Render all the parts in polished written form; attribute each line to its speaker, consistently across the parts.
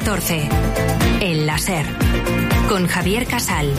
Speaker 1: 14. El láser. Con Javier Casal.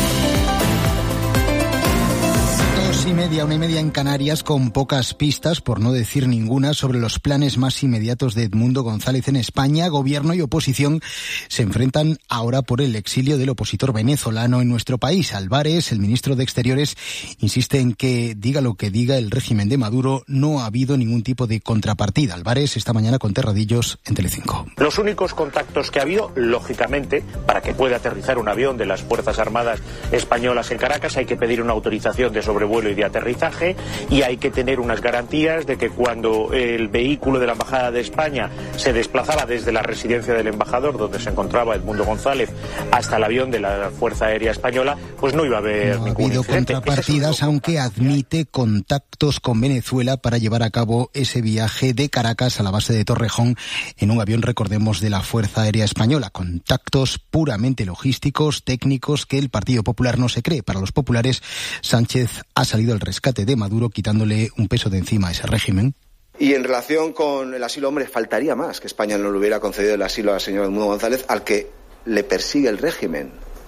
Speaker 2: 2:30, 1:30 en Canarias, con pocas pistas, por no decir ninguna, sobre los planes más inmediatos de Edmundo González en España. Gobierno y oposición se enfrentan ahora por el exilio del opositor venezolano en nuestro país. Álvarez, el ministro de Exteriores, insiste en que, diga lo que diga el régimen de Maduro, no ha habido ningún tipo de contrapartida. Álvarez esta mañana con Terradillos en Telecinco.
Speaker 3: Los únicos contactos que ha habido, lógicamente, para que pueda aterrizar un avión de las Fuerzas Armadas españolas en Caracas, hay que pedir una autorización de sobrevuelo y de aterrizaje, y hay que tener unas garantías de que cuando el vehículo de la Embajada de España se desplazaba desde la residencia del embajador, donde se encontraba Edmundo González, hasta el avión de la Fuerza Aérea Española, pues no iba a haber ningún incidente.
Speaker 2: No ha habido contrapartidas, aunque admite contactos con Venezuela para llevar a cabo ese viaje de Caracas a la base de Torrejón en un avión, recordemos, de la Fuerza Aérea Española. Contactos puramente logísticos, técnicos, que el Partido Popular no se cree. Para los populares, Sánchez ha salido al rescate de Maduro, quitándole un peso de encima a ese régimen.
Speaker 4: Y en relación con el asilo, hombre, faltaría más que España no le hubiera concedido el asilo al señor Edmundo González, al que le persigue el régimen.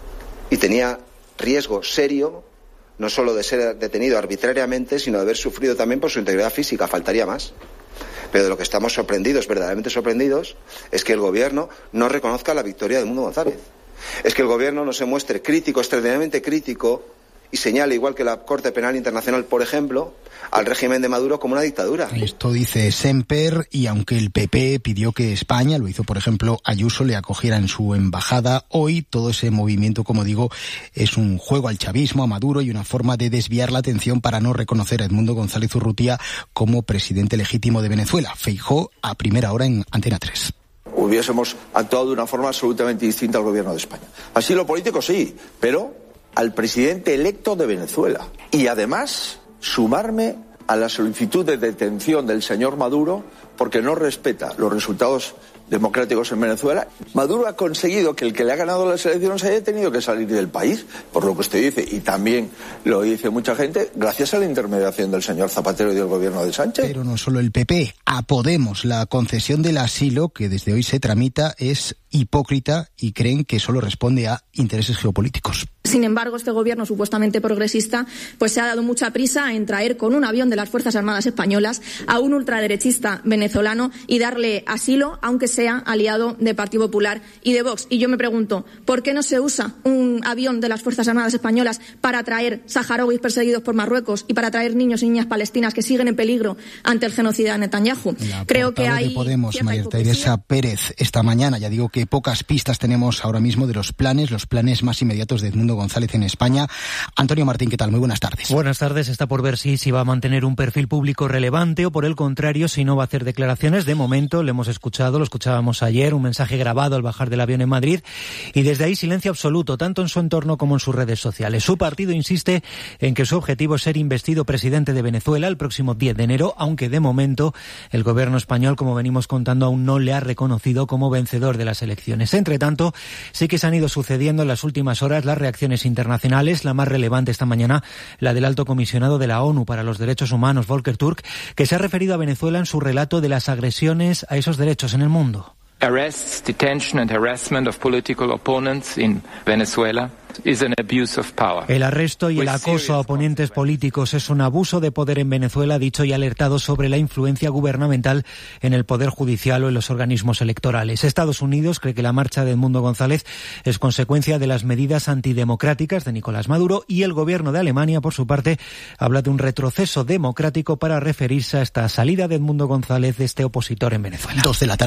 Speaker 4: Y tenía riesgo serio, no solo de ser detenido arbitrariamente, sino de haber sufrido también por su integridad física. Faltaría más. Pero de lo que estamos sorprendidos, verdaderamente sorprendidos, es que el gobierno no reconozca la victoria de Edmundo González. Es que el gobierno no se muestre crítico, extraordinariamente crítico, y señala, igual que la Corte Penal Internacional, por ejemplo, al régimen de Maduro como una dictadura.
Speaker 2: Esto dice Semper, y aunque el PP pidió que España, lo hizo por ejemplo Ayuso, le acogiera en su embajada, hoy todo ese movimiento, como digo, es un juego al chavismo, a Maduro, y una forma de desviar la atención para no reconocer a Edmundo González Urrutia como presidente legítimo de Venezuela. Feijóo a primera hora en Antena 3.
Speaker 5: Hubiésemos actuado de una forma absolutamente distinta al gobierno de España. Asilo político sí, pero al presidente electo de Venezuela. Y además, sumarme a la solicitud de detención del señor Maduro porque no respeta los resultados democráticos en Venezuela. Maduro ha conseguido que el que le ha ganado las elecciones haya tenido que salir del país, por lo que usted dice, y también lo dice mucha gente, gracias a la intermediación del señor Zapatero y del gobierno de Sánchez.
Speaker 2: Pero no solo el PP, a Podemos la concesión del asilo que desde hoy se tramita es hipócrita y creen que solo responde a intereses geopolíticos.
Speaker 6: Sin embargo, este gobierno supuestamente progresista pues se ha dado mucha prisa en traer con un avión de las Fuerzas Armadas españolas a un ultraderechista venezolano y darle asilo, aunque sea aliado de Partido Popular y de Vox. Y yo me pregunto, ¿por qué no se usa un avión de las Fuerzas Armadas españolas para traer saharauis perseguidos por Marruecos y para traer niños y niñas palestinas que siguen en peligro ante el genocida de Netanyahu?
Speaker 2: Creo que hay de Podemos, María Teresa Pérez, esta mañana. Ya digo que pocas pistas tenemos ahora mismo de los planes más inmediatos de Edmundo González en España. Antonio Martín, ¿qué tal? Muy buenas tardes.
Speaker 7: Buenas tardes. Está por ver si va a mantener un perfil público relevante o, por el contrario, si no va a hacer declaraciones. De momento lo escuchábamos ayer, un mensaje grabado al bajar del avión en Madrid, y desde ahí silencio absoluto, tanto en su entorno como en sus redes sociales. Su partido insiste en que su objetivo es ser investido presidente de Venezuela el próximo 10 de enero, aunque de momento el gobierno español, como venimos contando, aún no le ha reconocido como vencedor de las elecciones. Entre tanto, sí que se han ido sucediendo en las últimas horas las reacciones internacionales, la más relevante esta mañana, la del alto comisionado de la ONU para los Derechos Humanos, Volker Turk, que se ha referido a Venezuela en su relato de las agresiones a esos derechos en el mundo.
Speaker 8: Arrests, detention and harassment of political opponents in Venezuela is an abuse of power.
Speaker 7: El arresto y el acoso a oponentes políticos es un abuso de poder en Venezuela, ha dicho y alertado sobre la influencia gubernamental en el poder judicial o en los organismos electorales. Estados Unidos cree que la marcha de Edmundo González es consecuencia de las medidas antidemocráticas de Nicolás Maduro, y el gobierno de Alemania, por su parte, habla de un retroceso democrático para referirse a esta salida de Edmundo González, de este opositor en Venezuela.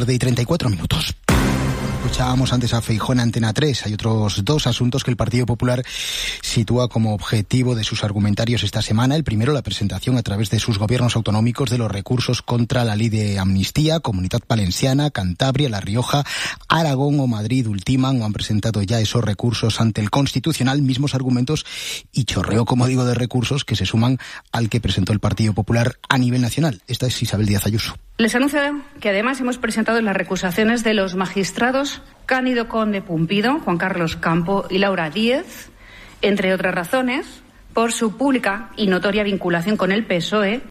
Speaker 2: 2:34 p.m. Escuchábamos antes a Feijóo en Antena 3. Hay otros dos asuntos que el Partido Popular sitúa como objetivo de sus argumentarios esta semana. El primero, la presentación a través de sus gobiernos autonómicos de los recursos contra la ley de amnistía. Comunidad Valenciana, Cantabria, La Rioja, Aragón o Madrid ultiman o han presentado ya esos recursos ante el Constitucional. Mismos argumentos y chorreo, como digo, de recursos que se suman al que presentó el Partido Popular a nivel nacional. Esta es Isabel Díaz Ayuso.
Speaker 9: Les anuncio que además hemos presentado las recusaciones de los magistrados Cándido Conde Pumpido, Juan Carlos Campo y Laura Díez, entre otras razones, por su pública y notoria vinculación con el PSOE